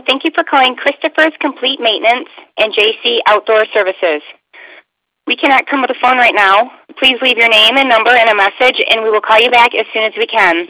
thank you for calling Christopher's Complete Maintenance and JC Outdoor Services. We cannot come with a phone right now. Please leave your name and number and a message, and we will call you back as soon as we can.